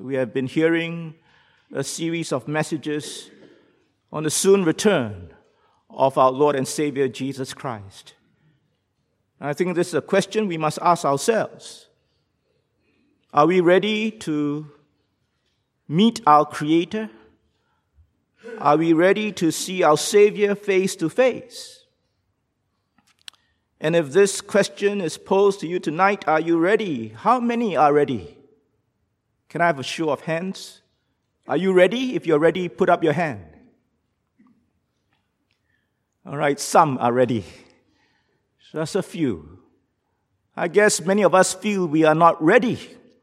we have been hearing a series of messages on the soon return of our Lord and Savior Jesus Christ. And I think this is a question we must ask ourselves. Are we ready to meet our Creator? Are we ready to see our Savior face to face? And if this question is posed to you tonight, are you ready? How many are ready? Can I have a show of hands? Are you ready? If you're ready, put up your hand. All right, some are ready. Just a few. I guess many of us feel we are not ready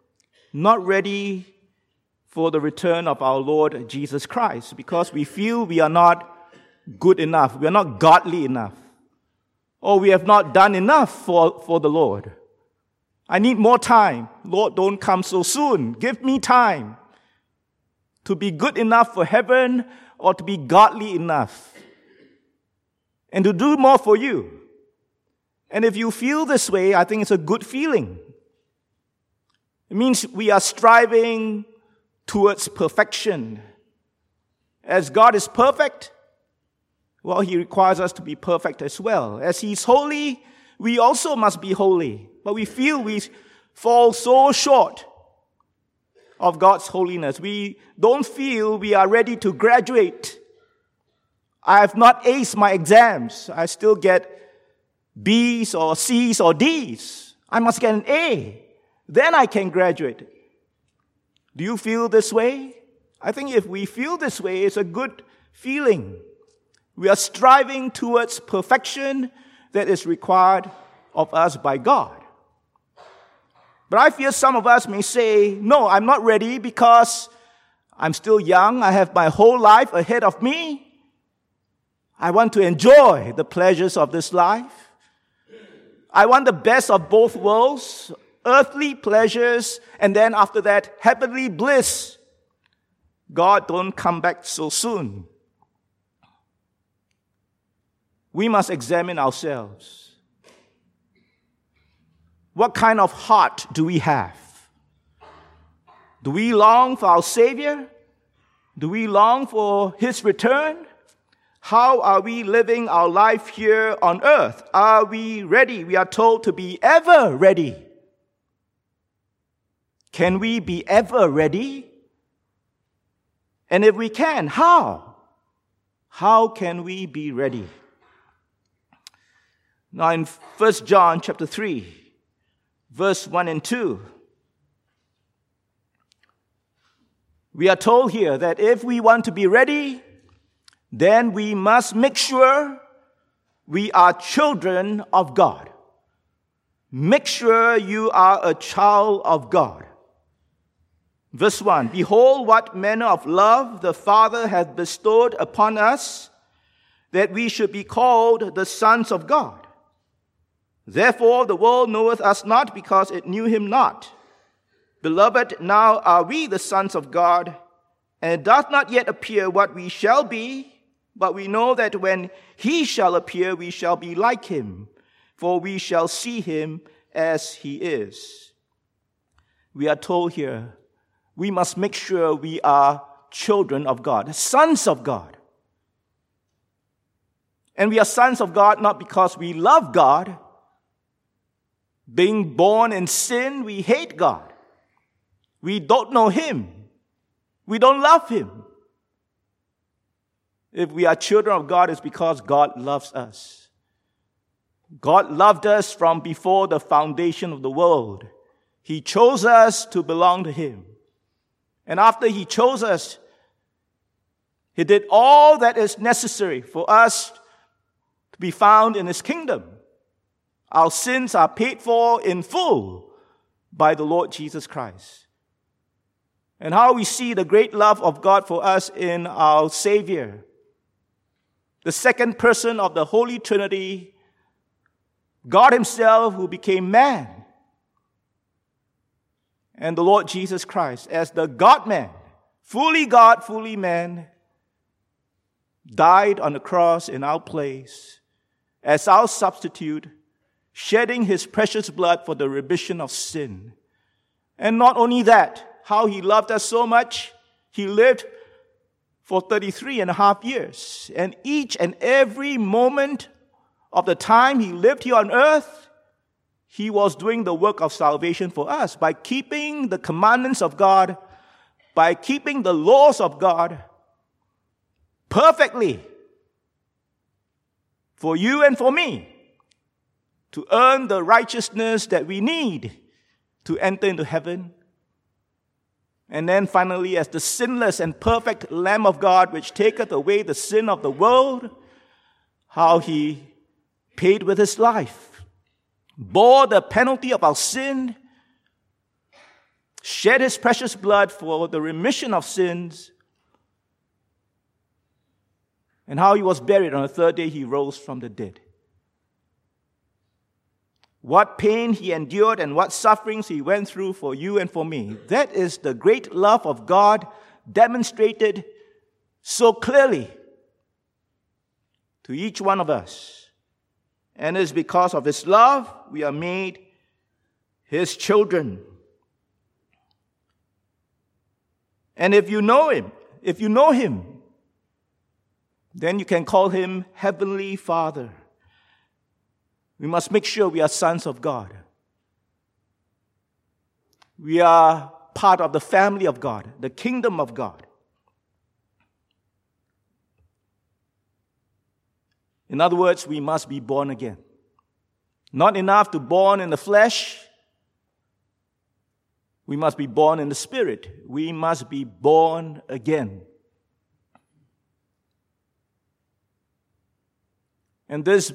for the return of our Lord Jesus Christ, because we feel we are not good enough, we are not godly enough, or we have not done enough for the Lord. I need more time. Lord, don't come so soon. Give me time to be good enough for heaven or to be godly enough and to do more for you. And if you feel this way, I think it's a good feeling. It means we are striving towards perfection. As God is perfect, well, He requires us to be perfect as well. As He's holy, we also must be holy. But we feel we fall so short of God's holiness. We don't feel we are ready to graduate. I have not aced my exams. I still get B's or C's or D's. I must get an A. Then I can graduate. Do you feel this way? I think if we feel this way, it's a good feeling. We are striving towards perfection that is required of us by God. But I fear some of us may say, no, I'm not ready because I'm still young. I have my whole life ahead of me. I want to enjoy the pleasures of this life. I want the best of both worlds, earthly pleasures, and then after that, heavenly bliss. God, don't come back so soon. We must examine ourselves. What kind of heart do we have? Do we long for our Savior? Do we long for His return? How are we living our life here on earth? Are we ready? We are told to be ever ready. Can we be ever ready? And if we can, how? How can we be ready? Now in 1 John chapter 3, verse 1 and 2, we are told here that if we want to be ready, then we must make sure we are children of God. Make sure you are a child of God. Verse 1, behold, what manner of love the Father hath bestowed upon us, that we should be called the sons of God. Therefore the world knoweth us not, because it knew Him not. Beloved, now are we the sons of God, and it doth not yet appear what we shall be, but we know that when He shall appear, we shall be like Him, for we shall see Him as He is. We are told here, we must make sure we are children of God, sons of God. And we are sons of God not because we love God. Being born in sin, we hate God. We don't know Him. We don't love Him. If we are children of God, it's because God loves us. God loved us from before the foundation of the world. He chose us to belong to Him. And after He chose us, He did all that is necessary for us to be found in His kingdom. Our sins are paid for in full by the Lord Jesus Christ. And how we see the great love of God for us in our Savior, the second person of the Holy Trinity, God Himself who became man, and the Lord Jesus Christ as the God-man, fully God, fully man, died on the cross in our place as our substitute, shedding His precious blood for the remission of sin. And not only that, how he loved us so much, he lived for 33 and a half years. And each and every moment of the time he lived here on earth, he was doing the work of salvation for us by keeping the commandments of God, by keeping the laws of God perfectly for you and for me to earn the righteousness that we need to enter into heaven. And then finally, as the sinless and perfect Lamb of God, which taketh away the sin of the world, how he paid with his life, bore the penalty of our sin, shed his precious blood for the remission of sins, and how he was buried. On the third day, he rose from the dead. What pain he endured and what sufferings he went through for you and for me. That is the great love of God demonstrated so clearly to each one of us. And it is because of his love we are made his children. And if you know him, then you can call him Heavenly Father. We must make sure we are sons of God. We are part of the family of God, the kingdom of God. In other words, we must be born again. Not enough to born in the flesh. We must be born in the Spirit. We must be born again. And this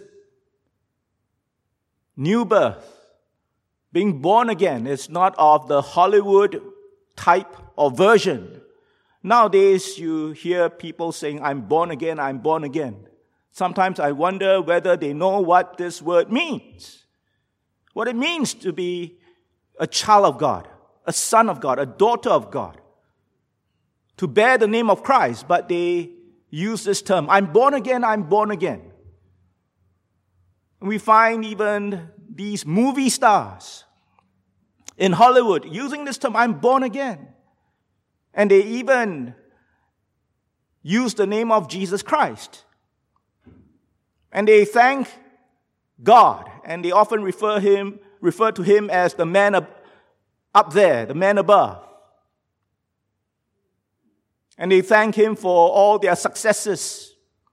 new birth, being born again, is not of the Hollywood type or version. Nowadays, you hear people saying, I'm born again, I'm born again. Sometimes I wonder whether they know what this word means. What it means to be a child of God, a son of God, a daughter of God. To bear the name of Christ, but they use this term, I'm born again, I'm born again. We find even these movie stars in Hollywood using this term, I'm born again. And they even use the name of Jesus Christ. And they thank God. And they often refer to him as the man up there, the man above. And they thank him for all their successes.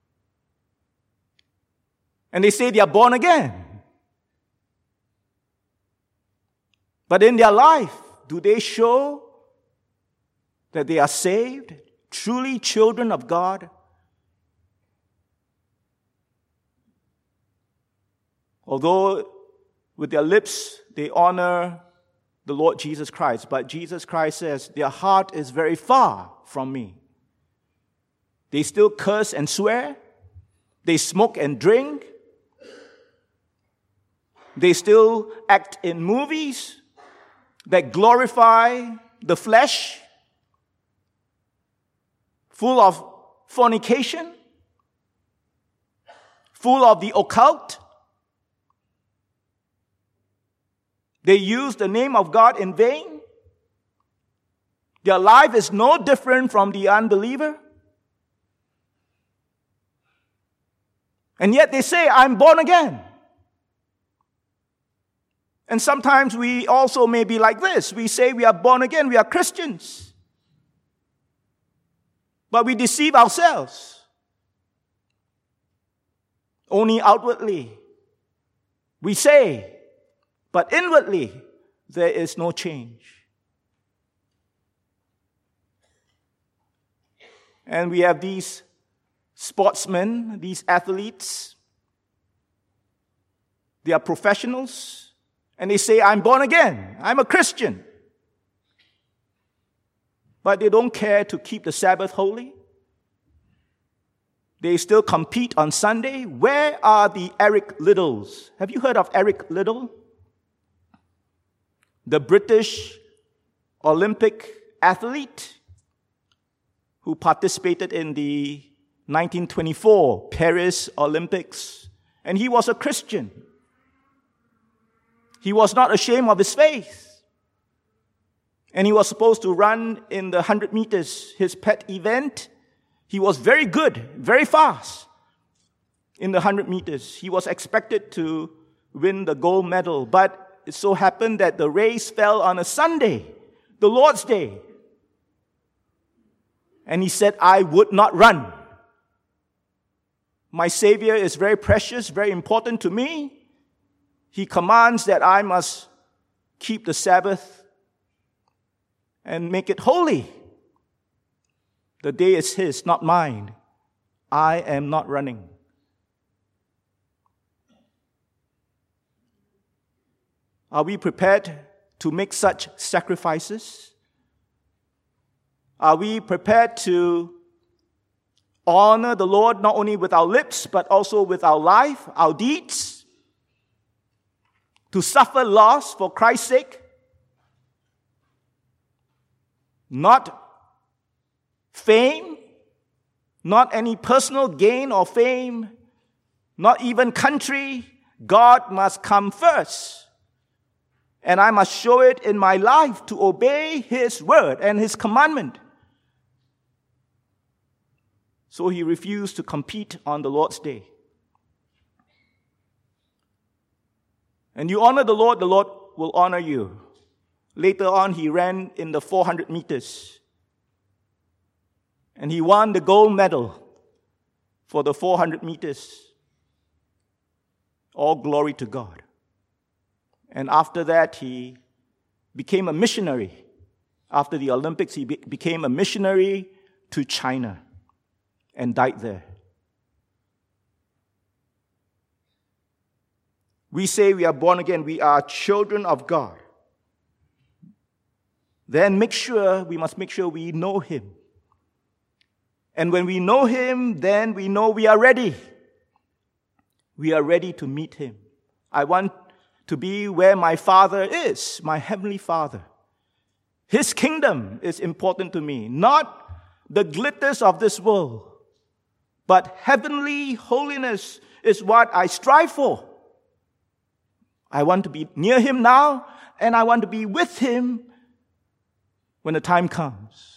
And they say they are born again. But in their life, do they show that they are saved, truly children of God? Although with their lips they honor the Lord Jesus Christ, but Jesus Christ says, their heart is very far from me. They still curse and swear. They smoke and drink. They still act in movies that glorify the flesh, full of fornication, full of the occult. They use the name of God in vain. Their life is no different from the unbeliever. And yet they say, I'm born again. And sometimes we also may be like this. We say we are born again, we are Christians. But we deceive ourselves. Only outwardly we say, but inwardly there is no change. And we have these sportsmen, these athletes. They are professionals. And they say, I'm born again. I'm a Christian. But they don't care to keep the Sabbath holy. They still compete on Sunday. Where are the Eric Liddles? Have you heard of Eric Liddell? The British Olympic athlete who participated in the 1924 Paris Olympics. And he was a Christian. He was not ashamed of his faith. And he was supposed to run in the 100 meters, his pet event. He was very good, very fast in the 100 meters. He was expected to win the gold medal, but it so happened that the race fell on a Sunday, the Lord's Day. And he said, I would not run. My Savior is very precious, very important to me. He commands that I must keep the Sabbath and make it holy. The day is his, not mine. I am not running. Are we prepared to make such sacrifices? Are we prepared to honor the Lord not only with our lips, but also with our life, our deeds? To suffer loss for Christ's sake? Not fame, not any personal gain or fame, not even country. God must come first. And I must show it in my life to obey His word and His commandment. So he refused to compete on the Lord's Day. And you honor the Lord will honor you. Later on, he ran in the 400 meters. And he won the gold medal for the 400 meters. All glory to God. And after that, he became a missionary. After the Olympics, he became a missionary to China and died there. We say we are born again. We are children of God. Then we must make sure we know Him. And when we know Him, then we know we are ready. We are ready to meet Him. I want to be where my Father is, my Heavenly Father. His kingdom is important to me, not the glitters of this world, but heavenly holiness is what I strive for. I want to be near Him now, and I want to be with Him when the time comes.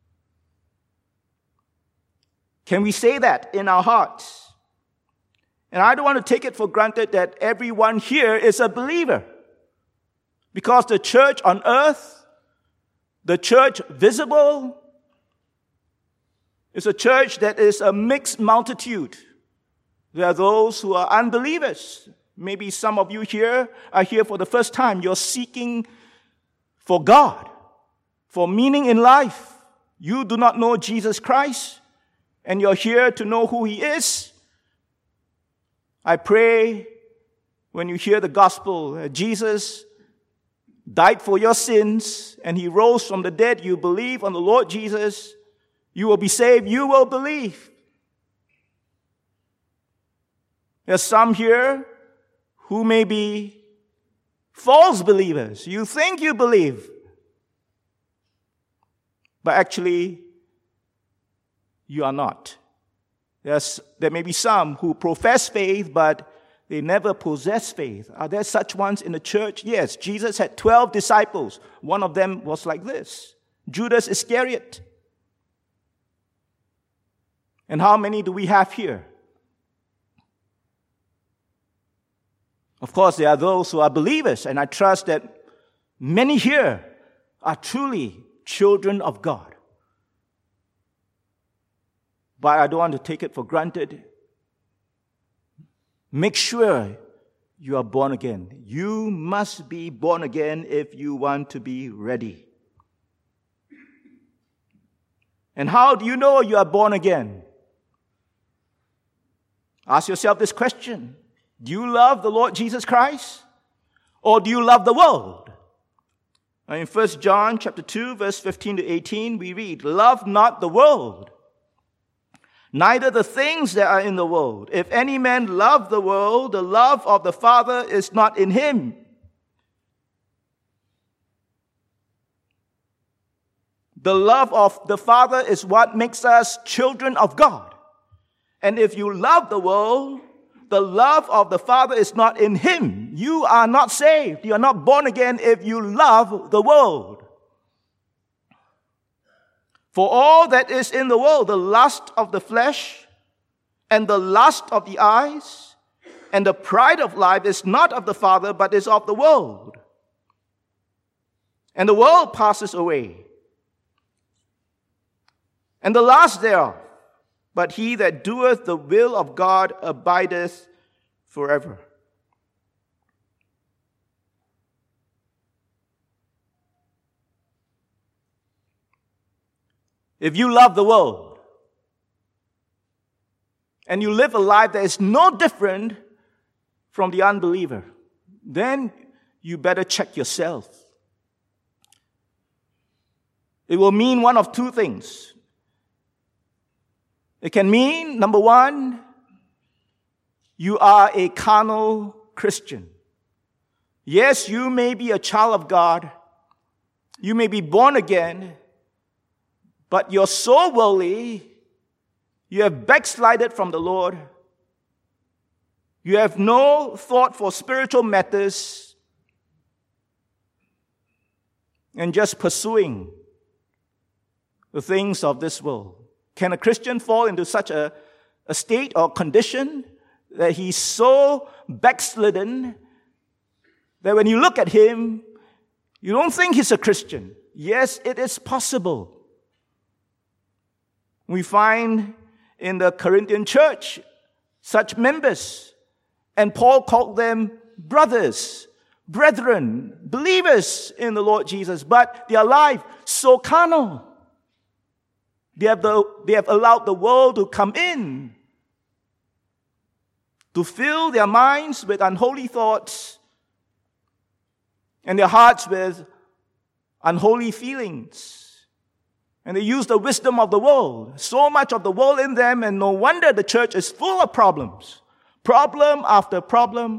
Can we say that in our hearts? And I don't want to take it for granted that everyone here is a believer. Because the church on earth, the church visible, is a church that is a mixed multitude. There are those who are unbelievers. Maybe some of you here are here for the first time. You're seeking for God, for meaning in life. You do not know Jesus Christ, and you're here to know who He is. I pray when you hear the gospel, Jesus died for your sins and He rose from the dead. You believe on the Lord Jesus, you will be saved. You will believe. There's some here who may be false believers. You think you believe, but actually you are not. There may be some who profess faith, but they never possess faith. Are there such ones in the church? Yes, Jesus had 12 disciples. One of them was like this, Judas Iscariot. And how many do we have here? Of course, there are those who are believers, and I trust that many here are truly children of God. But I don't want to take it for granted. Make sure you are born again. You must be born again if you want to be ready. And how do you know you are born again? Ask yourself this question. Do you love the Lord Jesus Christ? Or do you love the world? In 1 John chapter 2, verse 15 to 18, we read, "Love not the world, neither the things that are in the world. If any man love the world, the love of the Father is not in him. The love of the Father is what makes us children of God. And if you love the world, the love of the Father is not in Him. You are not saved. You are not born again if you love the world. For all that is in the world, the lust of the flesh and the lust of the eyes and the pride of life is not of the Father, but is of the world. And the world passes away, and the lust thereof. But he that doeth the will of God abideth forever. If you love the world and you live a life that is no different from the unbeliever, then you better check yourself. It will mean one of two things. It can mean, number one, you are a carnal Christian. Yes, you may be a child of God. You may be born again. But you're so worldly, you have backslided from the Lord. You have no thought for spiritual matters and just pursuing the things of this world. Can a Christian fall into such a state or condition that he's so backslidden that when you look at him, you don't think he's a Christian? Yes, it is possible. We find in the Corinthian church such members, and Paul called them brothers, brethren, believers in the Lord Jesus, but their life so carnal. They have allowed the world to come in, to fill their minds with unholy thoughts and their hearts with unholy feelings. And they use the wisdom of the world. So much of the world in them, and no wonder the church is full of problems. Problem after problem.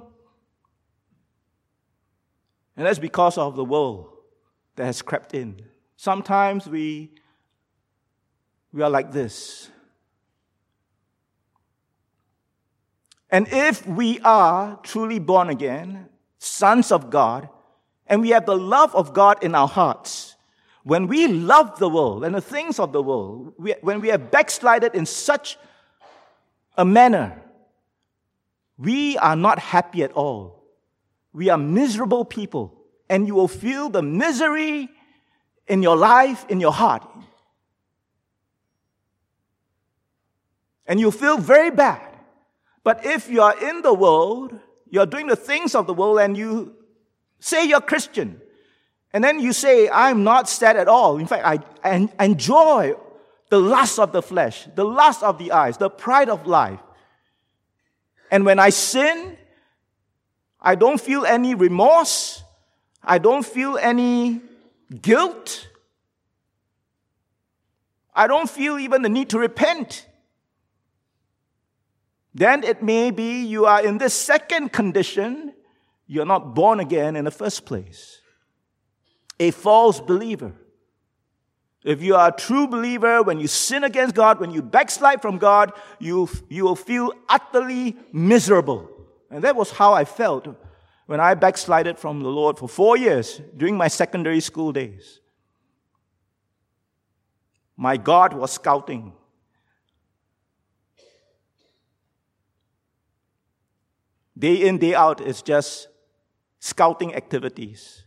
And that's because of the world that has crept in. Sometimes we are like this. And if we are truly born again, sons of God, and we have the love of God in our hearts, when we love the world and the things of the world, when we have backslided in such a manner, we are not happy at all. We are miserable people, and you will feel the misery in your life, in your heart. And you'll feel very bad. But if you are in the world, you're doing the things of the world, and you say you're Christian, and then you say, I'm not sad at all. In fact, I enjoy the lust of the flesh, the lust of the eyes, the pride of life. And when I sin, I don't feel any remorse. I don't feel any guilt. I don't feel even the need to repent. Then it may be you are in this second condition. You're not born again in the first place. A false believer. If you are a true believer, when you sin against God, when you backslide from God, you will feel utterly miserable. And that was how I felt when I backslided from the Lord for 4 years during my secondary school days. My God was scouting. Day in, day out, it's just scouting activities.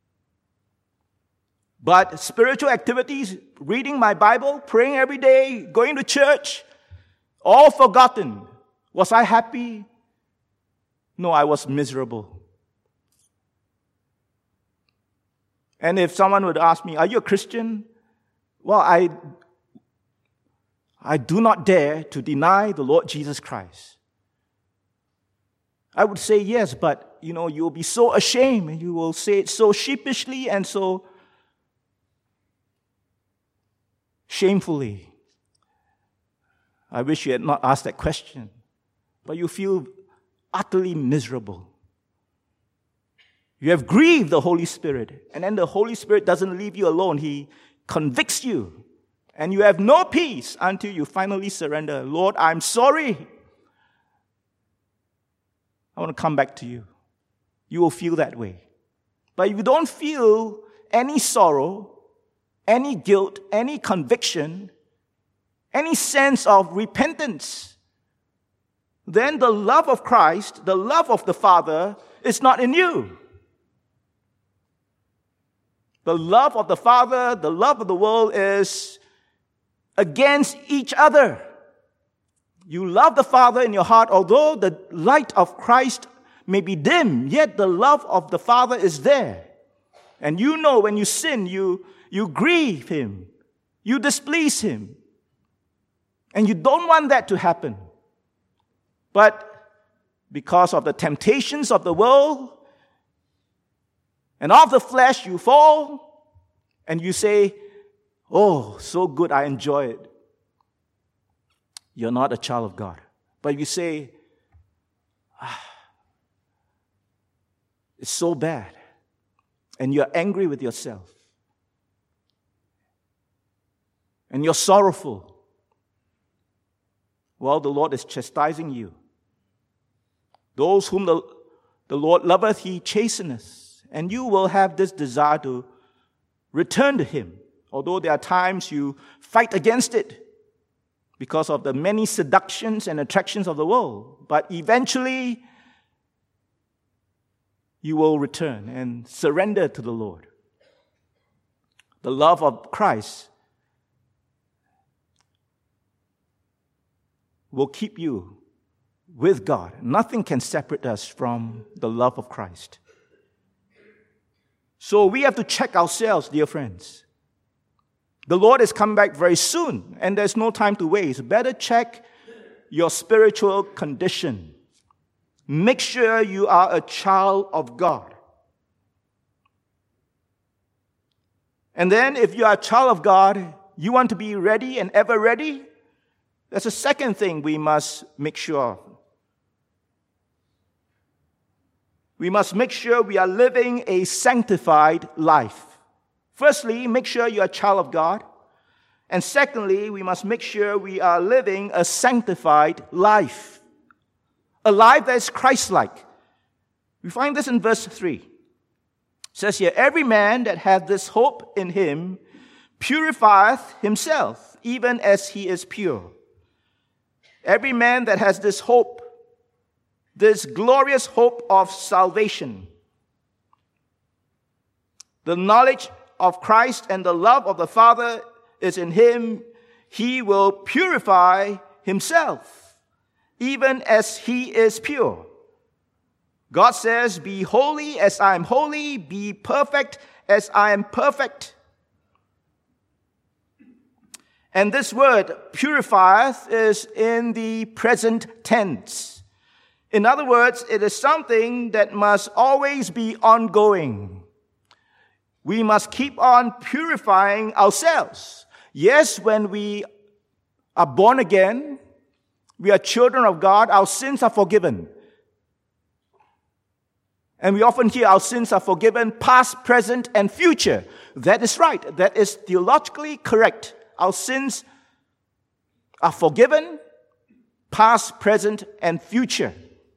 But spiritual activities, reading my Bible, praying every day, going to church, all forgotten. Was I happy? No, I was miserable. And if someone would ask me, are you a Christian? Well, I do not dare to deny the Lord Jesus Christ. I would say yes, but you'll be so ashamed, and you will say it so sheepishly and so shamefully. I wish you had not asked that question, but you feel utterly miserable. You have grieved the Holy Spirit, and then the Holy Spirit doesn't leave you alone. He convicts you, and you have no peace until you finally surrender. Lord, I'm sorry. I want to come back to you. You will feel that way. But if you don't feel any sorrow, any guilt, any conviction, any sense of repentance, then the love of Christ, the love of the Father, is not in you. The love of the Father, the love of the world is against each other. You love the Father in your heart, although the light of Christ may be dim, yet the love of the Father is there. And you know when you sin, you grieve Him, you displease Him. And you don't want that to happen. But because of the temptations of the world and of the flesh, you fall and you say, oh, so good, I enjoy it. You're not a child of God. But you say, it's so bad. And you're angry with yourself. And you're sorrowful. Well, the Lord is chastising you. Those whom the Lord loveth, He chasteneth. And you will have this desire to return to Him. Although there are times you fight against it because of the many seductions and attractions of the world. But eventually, you will return and surrender to the Lord. The love of Christ will keep you with God. Nothing can separate us from the love of Christ. So we have to check ourselves, dear friends. The Lord is coming back very soon, and there's no time to waste. Better check your spiritual condition. Make sure you are a child of God. And then if you are a child of God, you want to be ready and ever ready. That's the second thing we must make sure of. We must make sure we are living a sanctified life. Firstly, make sure you are a child of God. And secondly, we must make sure we are living a sanctified life. A life that is Christ-like. We find this in verse 3. It says here, every man that hath this hope in him purifieth himself, even as he is pure. Every man that has this hope, this glorious hope of salvation, the knowledge of Christ and the love of the Father is in him, he will purify himself, even as he is pure. God says, be holy as I am holy, be perfect as I am perfect. And this word, purifieth, is in the present tense. In other words, it is something that must always be ongoing. We must keep on purifying ourselves. Yes, when we are born again, we are children of God, our sins are forgiven. And we often hear our sins are forgiven, past, present, and future. That is right. That is theologically correct. Our sins are forgiven, past, present, and future.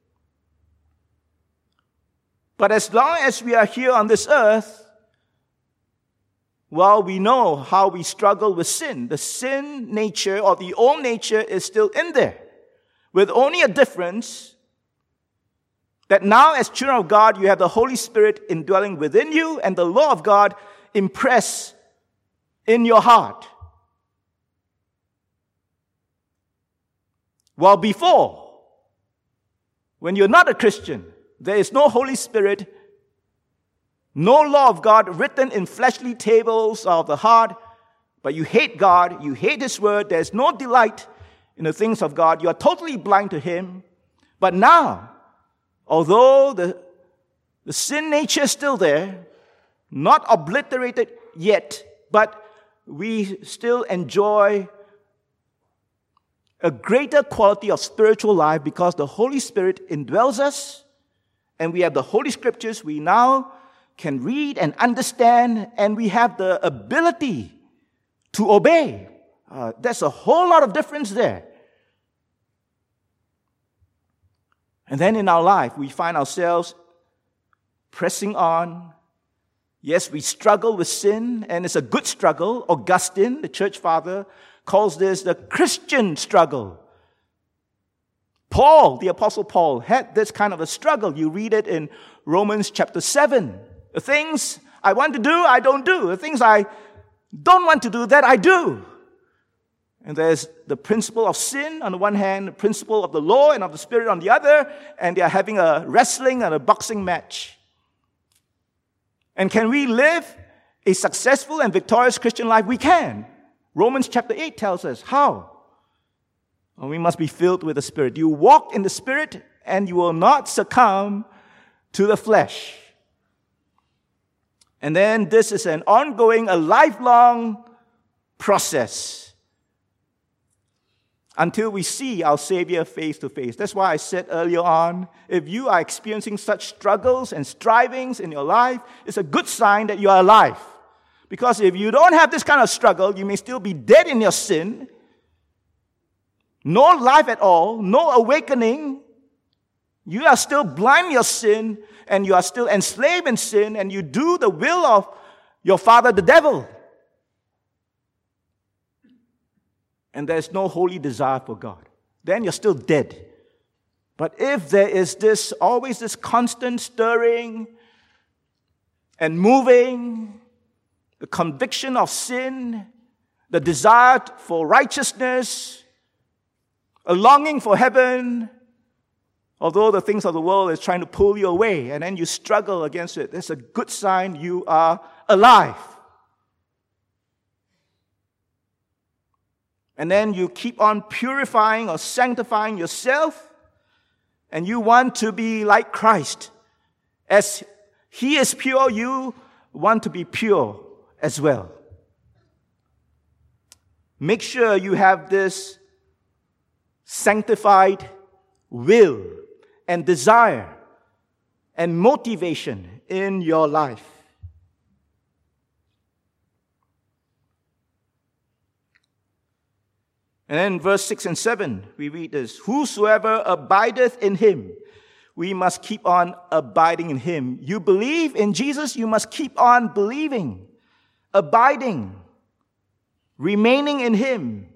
But as long as we are here on this earth, well, we know how we struggle with sin. The sin nature or the old nature is still in there, with only a difference that now as children of God, you have the Holy Spirit indwelling within you and the law of God impressed in your heart. While before, when you're not a Christian, there is no Holy Spirit, no law of God written in fleshly tables of the heart, but you hate God, you hate His word, there's no delight in the things of God, you are totally blind to Him. But now, although the sin nature is still there, not obliterated yet, but we still enjoy a greater quality of spiritual life because the Holy Spirit indwells us and we have the Holy Scriptures we now can read and understand, and we have the ability to obey. There's a whole lot of difference there. And then in our life, we find ourselves pressing on, Yes, we struggle with sin, and it's a good struggle. Augustine, the church father, calls this the Christian struggle. Paul, the Apostle Paul, had this kind of a struggle. You read it in Romans chapter 7. The things I want to do, I don't do. The things I don't want to do, that I do. And there's the principle of sin on the one hand, the principle of the law and of the Spirit on the other, and they are having a wrestling and a boxing match. And can we live a successful and victorious Christian life? We can. Romans chapter 8 tells us how. Well, we must be filled with the Spirit. You walk in the Spirit, and you will not succumb to the flesh. And then this is an ongoing, a lifelong process until we see our Savior face to face. That's why I said earlier on, if you are experiencing such struggles and strivings in your life, it's a good sign that you are alive. Because if you don't have this kind of struggle, you may still be dead in your sin, no life at all, no awakening. You are still blind in your sin, and you are still enslaved in sin, and you do the will of your father, the devil. And there's no holy desire for God. Then you're still dead. But if there is always this constant stirring and moving, the conviction of sin, the desire for righteousness, a longing for heaven, although the things of the world is trying to pull you away, and then you struggle against it, that's a good sign you are alive. And then you keep on purifying or sanctifying yourself, and you want to be like Christ. As He is pure, you want to be pure as well. Make sure you have this sanctified will and desire and motivation in your life. And then verse 6 and 7, we read this: whosoever abideth in Him, we must keep on abiding in Him. You believe in Jesus, you must keep on believing, abiding, remaining in Him.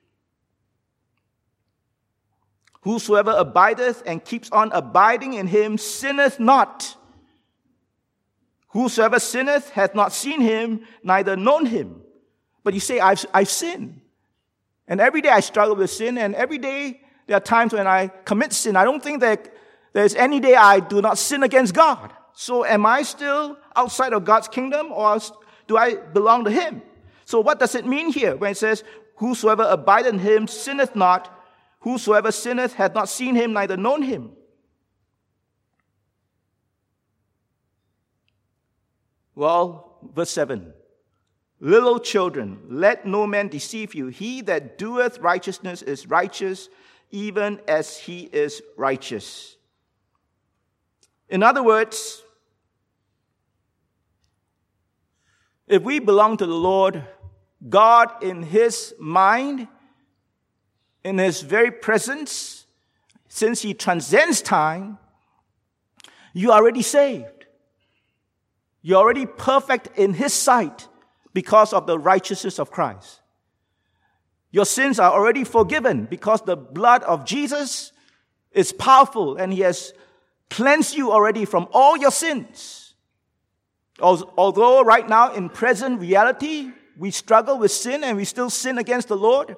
Whosoever abideth and keeps on abiding in Him sinneth not. Whosoever sinneth hath not seen Him, neither known Him. But you say, I've sinned. And every day I struggle with sin, and every day there are times when I commit sin. I don't think that there's any day I do not sin against God. So am I still outside of God's kingdom, or do I belong to Him? So what does it mean here when it says, whosoever abideth in Him sinneth not? Whosoever sinneth hath not seen Him, neither known Him. Well, verse 7. Little children, let no man deceive you. He that doeth righteousness is righteous, even as he is righteous. In other words, if we belong to the Lord, God in His mind, in His very presence, since He transcends time, you are already saved. You're already perfect in His sight because of the righteousness of Christ. Your sins are already forgiven because the blood of Jesus is powerful, and He has cleansed you already from all your sins. Although right now in present reality, we struggle with sin and we still sin against the Lord.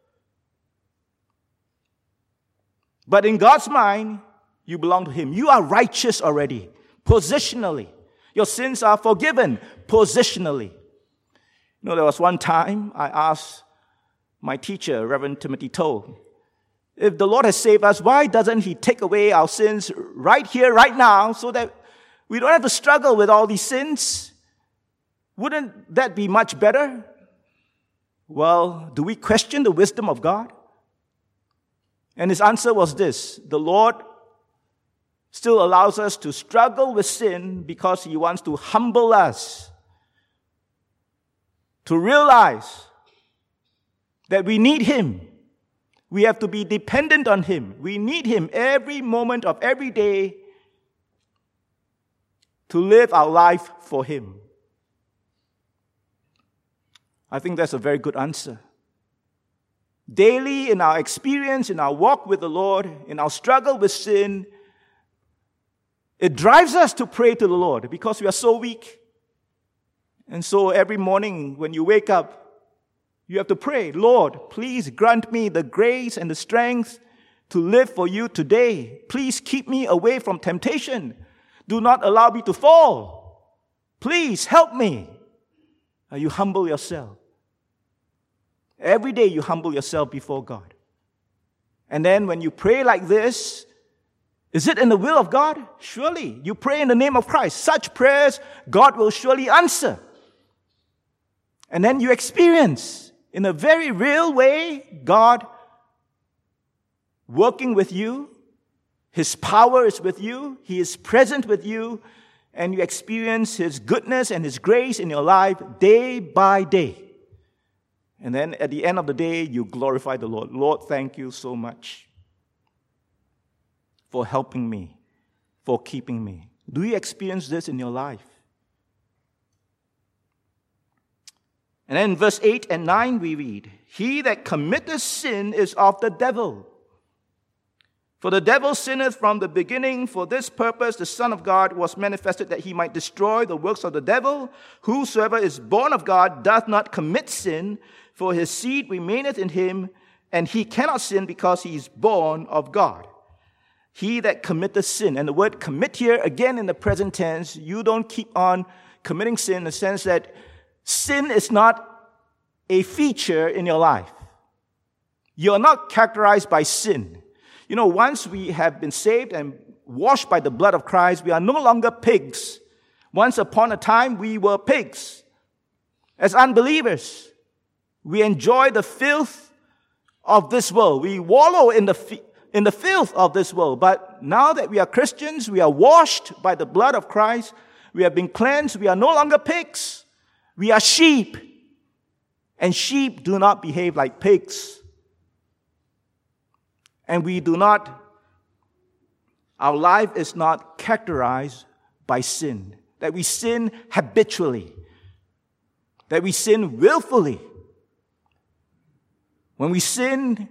But in God's mind, you belong to Him. You are righteous already, positionally. Your sins are forgiven, positionally. You know, there was one time I asked my teacher, Reverend Timothy Toh, if the Lord has saved us, why doesn't He take away our sins right here, right now, so that we don't have to struggle with all these sins? Wouldn't that be much better? Well, do we question the wisdom of God? And his answer was this: the Lord still allows us to struggle with sin because He wants to humble us, to realize that we need Him. We have to be dependent on Him. We need Him every moment of every day to live our life for Him. I think that's a very good answer. Daily in our experience, in our walk with the Lord, in our struggle with sin, it drives us to pray to the Lord because we are so weak. And so every morning when you wake up, you have to pray, Lord, please grant me the grace and the strength to live for you today. Please keep me away from temptation. Do not allow me to fall. Please help me. You humble yourself. Every day you humble yourself before God. And then when you pray like this, is it in the will of God? Surely. You pray in the name of Christ. Such prayers God will surely answer. And then you experience in a very real way God working with you. His power is with you. He is present with you. And you experience His goodness and His grace in your life day by day. And then at the end of the day, you glorify the Lord. Lord, thank you so much for helping me, for keeping me. Do you experience this in your life? And then in verse 8 and 9 we read, He that committeth sin is of the devil. For the devil sinneth from the beginning. For this purpose the Son of God was manifested, that He might destroy the works of the devil. Whosoever is born of God doth not commit sin, for his seed remaineth in him, and he cannot sin because he is born of God. He that committeth sin, and the word commit here, again in the present tense, you don't keep on committing sin in the sense that sin is not a feature in your life. You're not characterized by sin. You know, once we have been saved and washed by the blood of Christ, we are no longer pigs. Once upon a time, we were pigs. As unbelievers, we enjoy the filth of this world. We wallow in the filth of this world. But now that we are Christians, we are washed by the blood of Christ. We have been cleansed. We are no longer pigs. We are sheep. And sheep do not behave like pigs. And our life is not characterized by sin. That we sin habitually. That we sin willfully. When we sin,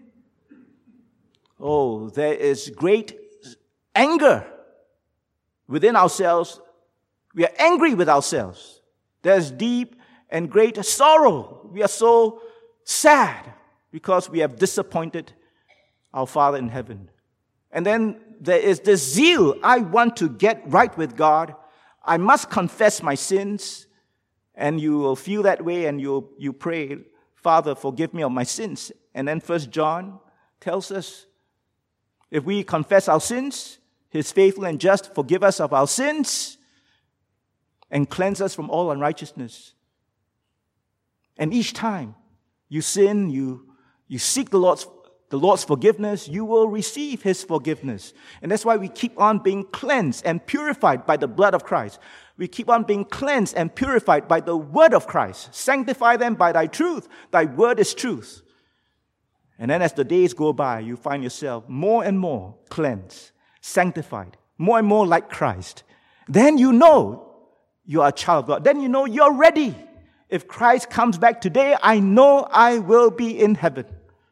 there is great anger within ourselves. We are angry with ourselves. There's deep and great sorrow. We are so sad because we have disappointed our Father in heaven. And then there is this zeal. I want to get right with God. I must confess my sins. And you will feel that way and you pray, Father, forgive me of my sins. And then 1 John tells us, if we confess our sins, He's faithful and just, forgive us of our sins and cleanse us from all unrighteousness. And each time you sin, you seek the Lord's forgiveness, you will receive His forgiveness. And that's why we keep on being cleansed and purified by the blood of Christ. We keep on being cleansed and purified by the word of Christ. Sanctify them by thy truth. Thy word is truth. And then as the days go by, you find yourself more and more cleansed, sanctified, more and more like Christ. Then you know you are a child of God. Then you know you're ready. If Christ comes back today, I know I will be in heaven.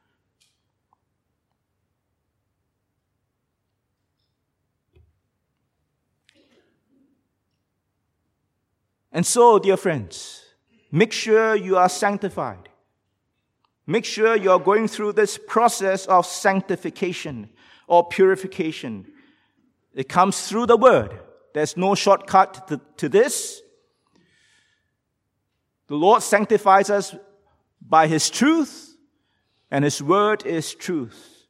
And so, dear friends, make sure you are sanctified. Make sure you are going through this process of sanctification or purification. It comes through the Word. There's no shortcut to this. The Lord sanctifies us by His truth, and His Word is truth.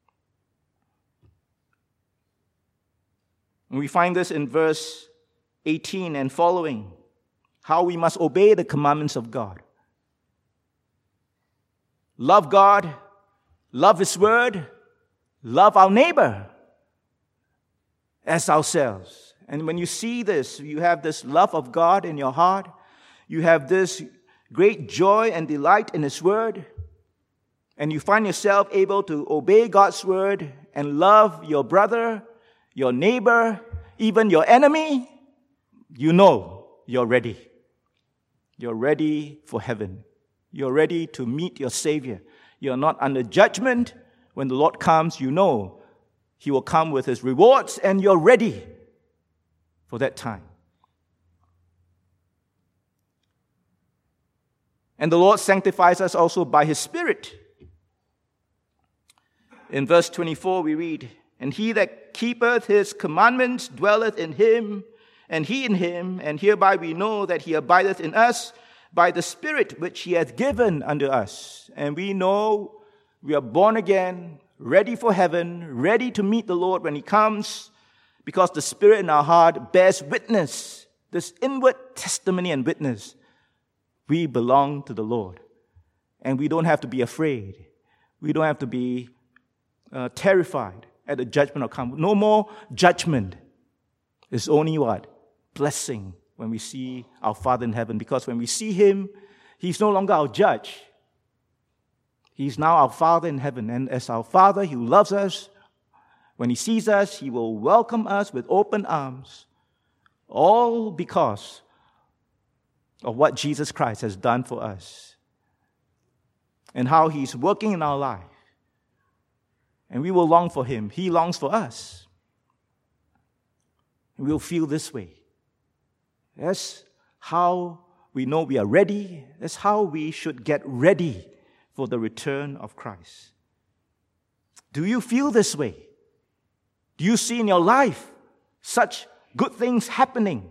And we find this in verse 18 and following. How we must obey the commandments of God. Love God, love His word, love our neighbor as ourselves. And when you see this, you have this love of God in your heart. You have this great joy and delight in His word. And you find yourself able to obey God's word and love your brother, your neighbor, even your enemy. You know you're ready. You're ready for heaven. You're ready to meet your Savior. You're not under judgment. When the Lord comes, you know He will come with His rewards, and you're ready for that time. And the Lord sanctifies us also by His Spirit. In verse 24 we read, "And he that keepeth His commandments dwelleth in Him, and He in him, and hereby we know that He abideth in us by the Spirit which He hath given unto us." And we know we are born again, ready for heaven, ready to meet the Lord when He comes, because the Spirit in our heart bears witness, this inward testimony and witness. We belong to the Lord. And we don't have to be afraid. We don't have to be terrified at the judgment of come. No more judgment. It's only what? Blessing when we see our Father in heaven. Because when we see Him, He's no longer our judge. He's now our Father in heaven. And as our Father, He loves us. When He sees us, He will welcome us with open arms. All because of what Jesus Christ has done for us. And how He's working in our life. And we will long for Him. He longs for us. And we'll feel this way. That's how we know we are ready. That's how we should get ready for the return of Christ. Do you feel this way? Do you see in your life such good things happening?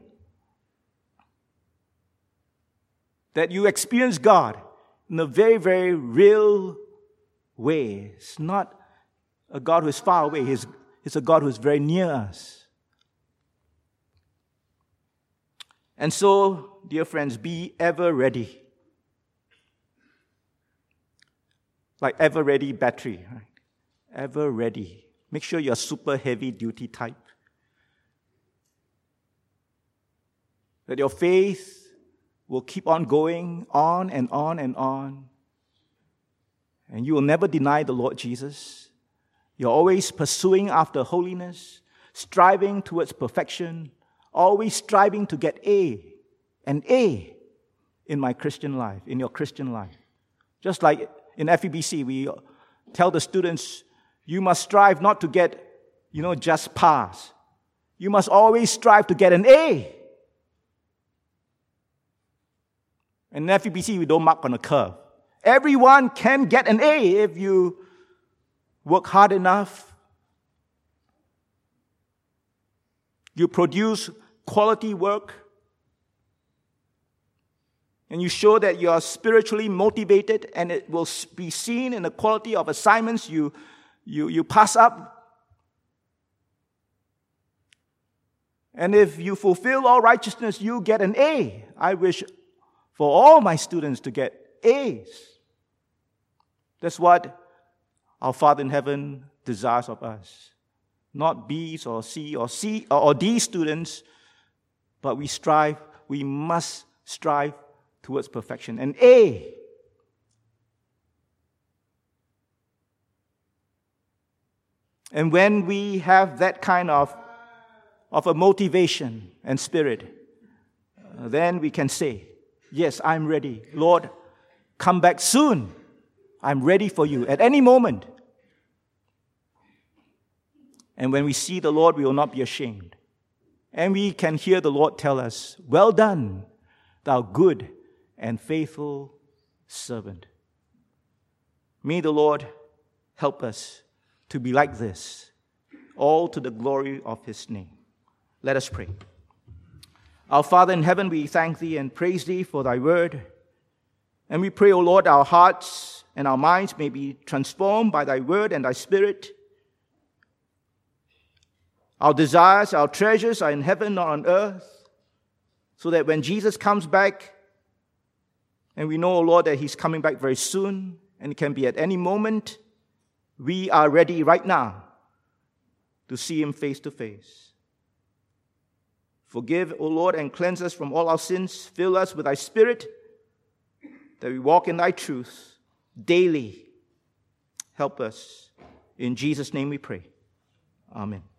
That you experience God in a very, very real way. It's not a God who is far away. He's a God who is very near us. And so, dear friends, be ever ready. Like ever ready battery, right? Ever ready. Make sure you're super heavy duty type. That your faith will keep on going on and on and on. And you will never deny the Lord Jesus. You're always pursuing after holiness, striving towards perfection, always striving to get an A in my Christian life, in your Christian life. Just like in FEBC, we tell the students, you must strive not to get, just pass. You must always strive to get an A. And in FEBC, we don't mark on a curve. Everyone can get an A if you work hard enough. You produce quality work. And you show that you are spiritually motivated, and it will be seen in the quality of assignments you pass up. And if you fulfill all righteousness, you get an A. I wish for all my students to get A's. That's what our Father in heaven desires of us. Not B's or C or D students, but we must strive towards perfection. An A. And when we have that kind of a motivation and spirit, then we can say, yes, I'm ready. Lord, come back soon. I'm ready for you at any moment. And when we see the Lord, we will not be ashamed. And we can hear the Lord tell us, well done, thou good and faithful servant. May the Lord help us to be like this, all to the glory of His name. Let us pray. Our Father in heaven, we thank Thee and praise Thee for Thy word. And we pray, O Lord, our hearts and our minds may be transformed by Thy word and Thy Spirit. Our desires, our treasures are in heaven, not on earth, so that when Jesus comes back, and we know, O Lord, that He's coming back very soon, and it can be at any moment, we are ready right now to see Him face to face. Forgive, O Lord, and cleanse us from all our sins. Fill us with Thy Spirit, that we walk in Thy truth daily. Help us. In Jesus' name we pray. Amen.